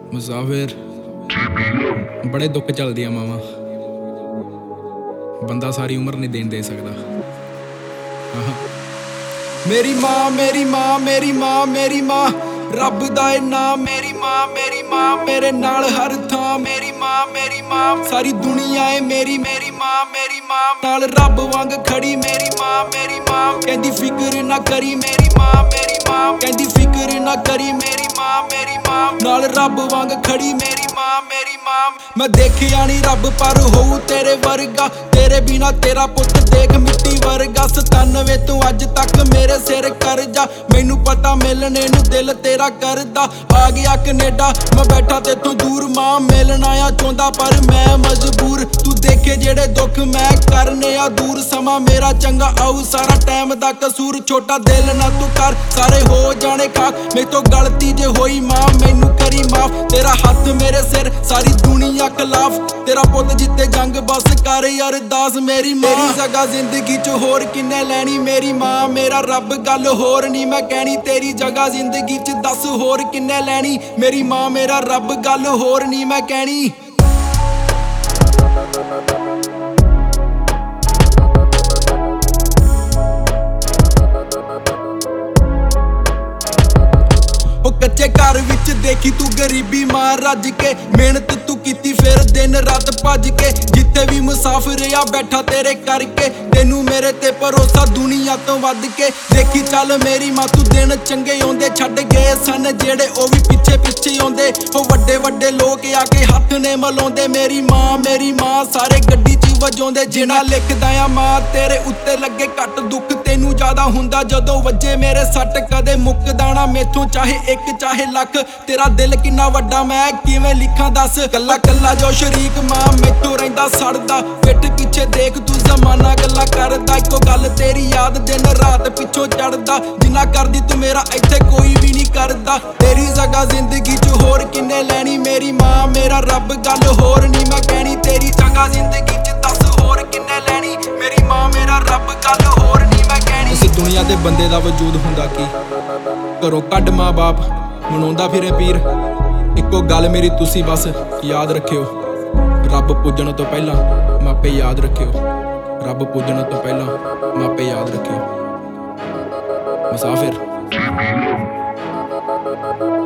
ਮੁਸਾਫਿਰ ਬੜੇ ਦੁੱਖ ਚੱਲਦੀਆਂ ਮਾਵਾਂ, ਬੰਦਾ ਸਾਰੀ ਉਮਰ ਨਹੀਂ ਦੇਣ ਦੇ ਸਕਦਾ। ਮੇਰੀ ਮਾਂ ਮੇਰੀ ਮਾਂ ਮੇਰੀ ਮਾਂ ਮੇਰੀ ਮਾਂ, ਰੱਬ ਦਾ ਏ ਨਾਮ ਮੇਰੀ ਮਾਂ ਮੇਰੀ ਮਾਂ, ਮੇਰੇ ਨਾਲ ਹਰ ਥਾਂ ਮੇਰੀ ਮਾਂ ਮੇਰੀ ਮਾਂ, ਸਾਰੀ ਦੁਨੀਆ ਏ ਮੇਰੀ ਮੇਰੀ ਮਾਂ ਮੇਰੀ ਮਾਂ, ਨਾਲ ਰੱਬ ਵਾਂਗ ਖੜੀ ਮੇਰੀ ਮਾਂ ਮੇਰੀ ਮਾਂ, ਕਹਿੰਦੀ ਫਿਕਰ ਨਾ ਕਰੀ ਮੇਰੀ ਮਾਂ ਮੇਰੀ ਮਾਂ, ਕਹਿੰਦੀ ਫਿਕਰ ਨਾ ਕਰੀ ਮੇਰੀ ਮਾਂ ਮੇਰੀ ਮਾਂ, ਨਾਲ ਰੱਬ ਵਾਂਗ ਖੜੀ ਮੇਰੀ ਮਾਂ ਮੇਰੀ ਮਾਂ। ਮੈਂ ਦੇਖਿਆ ਨੀ ਰੱਬ ਪਰ ਹੋਊ ਤੇਰੇ ਵਰਗਾ, ਤੇਰੇ ਬਿਨਾ ਤੇਰਾ ਪੁੱਤ ਦੇਖ ਮਿੱਟੀ ਵਰਗਾ, 97 ਤੋਂ ਅੱਜ ਤੱਕ ਮੇਰੇ ਸਿਰ ਕਰਜਾ, ਮੈਨੂੰ ਪਤਾ ਮਿਲਣੇ ਨੂੰ ਦਿਲ ਤੇਰਾ ਕਰਦਾ, ਆ ਗਿਆ ਕੈਨੇਡਾ ਮੈਂ ਬੈਠਾ ਤੇਥੋਂ ਦੂਰ, ਮਾਂ ਮਿਲਣਾ ਆ ਚਾਹੁੰਦਾ ਪਰ ਮੈਂ ਮਜਬੂਰ, ਤੂੰ ਦੇਖੇ ਜਿਹੜੇ ਦੁੱਖ ਮੈਂ ਕਰਨੇ ਆ ਦੂਰ, ਸਮਾਂ ਮੇਰਾ ਚੰਗਾ ਆਊ ਸਾਰਾ ਟਾਈਮ ਦਾ ਕਸੂਰ, ਛੋਟਾ ਦਿਲ ਨਾ ਤੂੰ ਕਰ ਸਾਰੇ ਹੋ ਜਾਣੇ ਖਾਕ, ਮੇਰੇ ਤੋਂ ਗਲਤੀ ਜੇ ਹੋਈ ਮਾਂ ਮੈਨੂੰ ਕਰੀ ਮਾਫ, ਤੇਰਾ ਹੱਥ ਮੇਰੇ ਸਿਰ ਸਾਰੀ ਦੁਨੀਆ ਖਿਲਾਫ, ਤੇਰਾ ਪੁੱਤ ਜਿੱਤੇ ਜੰਗ ਬਸ ਕਰ ਅਰਦਾਸ, ਮੇਰੀ ਜਗ੍ਹਾ ਜ਼ਿੰਦਗੀ ਚ ਹੋਰ ਕਿੰਨੇ ਲੈਣੀ, ਮੇਰੀ ਮਾਂ ਮੇਰਾ ਰੱਬ ਗੱਲ ਹੋਰ ਨਹੀਂ ਮੈਂ ਕਹਿਣੀ, ਤੇਰੀ ਜਗ੍ਹਾ ਜ਼ਿੰਦਗੀ ਚ ਦੱਸ ਹੋਰ ਕਿੰਨੇ ਲੈਣੀ, ਮੇਰੀ ਮਾਂ ਮੇਰਾ ਰੱਬ ਗੱਲ ਹੋਰ ਨਹੀਂ ਮੈਂ ਕਹਿਣੀ। ਕੱਚੇ ਘਰ ਵਿੱਚ ਦੇਖੀ ਤੂੰ ਗਰੀਬੀ ਮਾਂ ਰੱਜ ਕੇ, ਮਿਹਨਤ ਤੂੰ ਕੀਤੀ ਫਿਰ ਦਿਨ ਰਾਤ ਭੱਜ ਕੇ, ਜਿੱਥੇ ਵੀ ਮੁਸਾਫਿਰ ਆ ਬੈਠਾ ਤੇਰੇ ਕਰਕੇ, ਤੈਨੂੰ ਮੇਰੇ ਤੇ ਭਰੋਸਾ ਦੁਨੀਆ ਤੋਂ ਵੱਧ ਕੇ, ਦੇਖੀ ਚੱਲ ਮੇਰੀ ਮਾਂ ਤੂੰ ਦਿਨ ਚੰਗੇ ਆਉਂਦੇ, ਛੱਡ ਗਏ ਸਨ ਜਿਹੜੇ ਉਹ ਵੀ ਪਿੱਛੇ ਪਿੱਛੇ ਆਉਂਦੇ, ਉਹ ਵੱਡੇ ਵੱਡੇ ਲੋਕ ਆ ਕੇ ਹੱਥ ਨੇ ਮਲਾਉਂਦੇ, ਮੇਰੀ ਮਾਂ ਸਾਰੇ ਗੱਡੀ ਚ ਵਜਾਉਂਦੇ, ਜਿਨਾ ਲਿਖਦਾ ਆ ਮਾਂ ਤੇਰੇ ਉੱਤੇ ਲੱਗੇ ਘੱਟ ਦੁੱਖ, ਤੈਨੂੰ ਜ਼ਿਆਦਾ ਹੁੰਦਾ ਜਦੋਂ ਵੱਜੇ ਮੇਰੇ ਸੱਟ, ਕਦੇ ਮੁੱਕਦਾ ਨਾ ਮੈਥੋਂ ਚਾਹੇ ਇੱਕ ਚਾਹੇ ਲੱਖ, ਤੇਰਾ ਦਿਲ ਕਿੰਨਾ ਵੱਡਾ ਮੈਂ ਕਿਵੇਂ ਲਿਖਾਂ ਦੱਸ, ਕੱਲਾ ਕੱਲਾ ਜੋ ਸ਼ਰੀਕ ਮਾਂ ਮੈਥੋਂ ਰਹਿੰਦਾ ਸੜਦਾ, ਪਿੱਠ ਪਿੱਛੇ ਦੇਖ ਤੂੰ ਜ਼ਮਾਨਾ ਗੱਲਾਂ ਕਰਦਾ, ਇੱਕੋ ਗੱਲ ਤੇਰੀ ਯਾਦ ਦਿਨ ਰਾਤ ਪਿੱਛੋਂ ਚੜਦਾ, ਜਿੰਨਾ ਕਰਦੀ ਤੂੰ ਮੇਰਾ ਇੱਥੇ ਕੋਈ ਵੀ ਨਹੀਂ ਕਰਦਾ, ਤੇਰੀ ਜਗ੍ਹਾ ਜ਼ਿੰਦਗੀ ਚ ਹੋਰ ਕਿੰਨੇ ਲੈਣੀ, ਮੇਰੀ ਮਾਂ ਮੇਰਾ ਰੱਬ ਗੱਲ ਹੋਰ ਨਹੀਂ ਮੈਂ ਕਹਿਣੀ, ਤੇਰੀ ਜਗ੍ਹਾ ਜ਼ਿੰਦਗੀ ਚ ਦੱਸ ਹੋਰ ਕਿੰਨੇ ਲੈਣੀ, ਮੇਰੀ ਮਾਂ ਮੇਰਾ ਰੱਬ ਗੱਲ ਹੋਰ ਨਹੀਂ ਮੈਂ ਕਹਿਣੀ। ਇਸ ਦੁਨੀਆ ਦੇ ਬੰਦੇ ਦਾ ਵਜੂਦ ਹੁੰਦਾ ਕੀ, ਘਰੋਂ ਕੱਢ ਮਾਂ ਬਾਪ ਮਨਾਉਂਦਾ ਫਿਰੇ ਪੀਰ, ਇੱਕੋ ਗੱਲ ਮੇਰੀ ਤੁਸੀਂ ਬਸ ਯਾਦ ਰੱਖਿਓ, ਰੱਬ ਪੁੱਜਣ ਤੋਂ ਪਹਿਲਾਂ ਮਾਪੇ ਯਾਦ ਰੱਖਿਓ, ਰੱਬ ਪੁੱਜਣ ਤੋਂ ਪਹਿਲਾਂ ਮਾਪੇ ਯਾਦ ਰੱਖਿਓ। ਮੁਸਾਫਿਰ